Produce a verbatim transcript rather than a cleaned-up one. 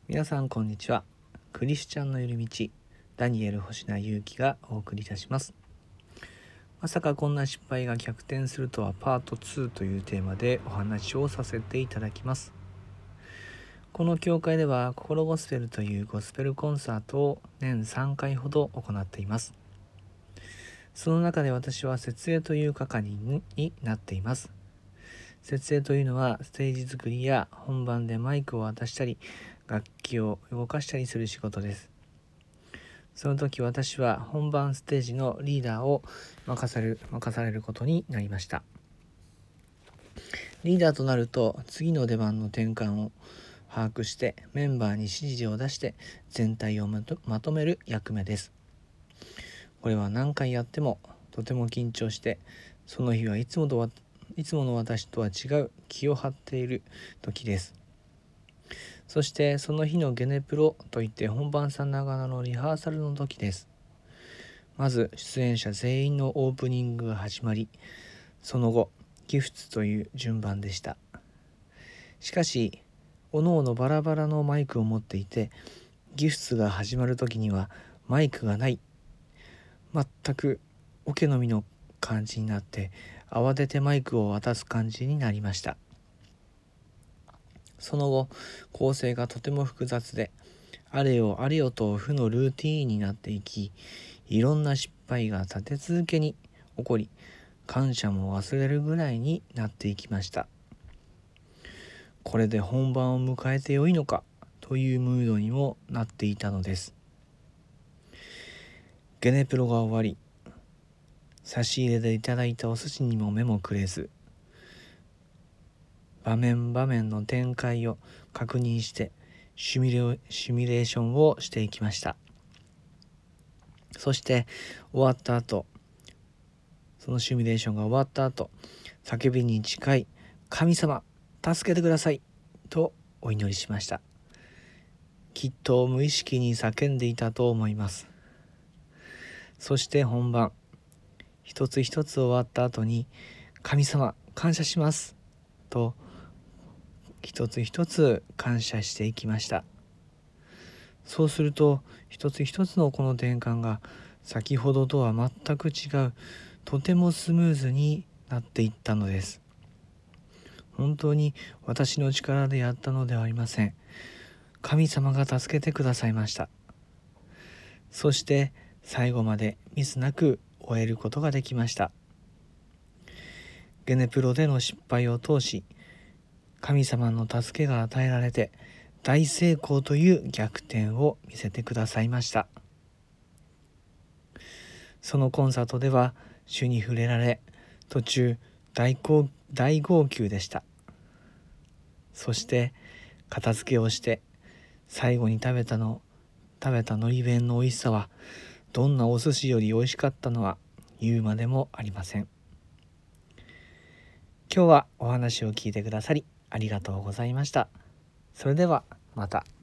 皆さんこんにちは。クリスチャンの寄り道、ダニエル星名勇気がお送りいたします。まさかこんな失敗が逆転するとはパートツーというテーマでお話をさせていただきます。この教会では心ゴスペルというゴスペルコンサートを年さんかいほど行っています。その中で私は設営という係になっています。設営というのはステージ作りや本番でマイクを渡したり楽器を動かしたりする仕事です。その時私は本番ステージのリーダーを任される、任されることになりました。リーダーとなると次の出番の転換を把握してメンバーに指示を出して全体をまと、まとめる役目です。これは何回やってもとても緊張して、その日はいつもとはいつもの私とは違う気を張っている時です。そしてその日のゲネプロといって本番さながらのリハーサルの時です。まず出演者全員のオープニングが始まり、その後ギフトという順番でした。しかしおのおのバラバラのマイクを持っていて、ギフトが始まる時にはマイクがない、全くオケのみの感じになって、慌ててマイクを渡す感じになりました。その後構成がとても複雑で、あれよあれよと負のルーティーンになっていき、いろんな失敗が立て続けに起こり、感謝も忘れるぐらいになっていきました。これで本番を迎えてよいのかというムードにもなっていたのです。ゲネプロが終わり、差し入れでいただいたお寿司にも目もくれず、場面場面の展開を確認してシミュレ、シミュレーションをしていきました。そして終わった後、そのシミュレーションが終わった後、叫びに近い神様助けてくださいとお祈りしました。きっと無意識に叫んでいたと思います。そして本番、一つ一つ終わった後に、神様感謝しますと一つ一つ感謝していきました。そうすると一つ一つのこの転換が先ほどとは全く違う、とてもスムーズになっていったのです。本当に私の力でやったのではありません。神様が助けてくださいました。そして最後までミスなく終えることができました。ゲネプロでの失敗を通し、神様の助けが与えられて大成功という逆転を見せてくださいました。そのコンサートでは主に触れられ、途中大号大号泣でした。そして片付けをして最後に食べたの食べた海苔弁の美味しさは、どんなお寿司より美味しかったのは言うまでもありません。今日はお話を聞いてくださりありがとうございました。それではまた。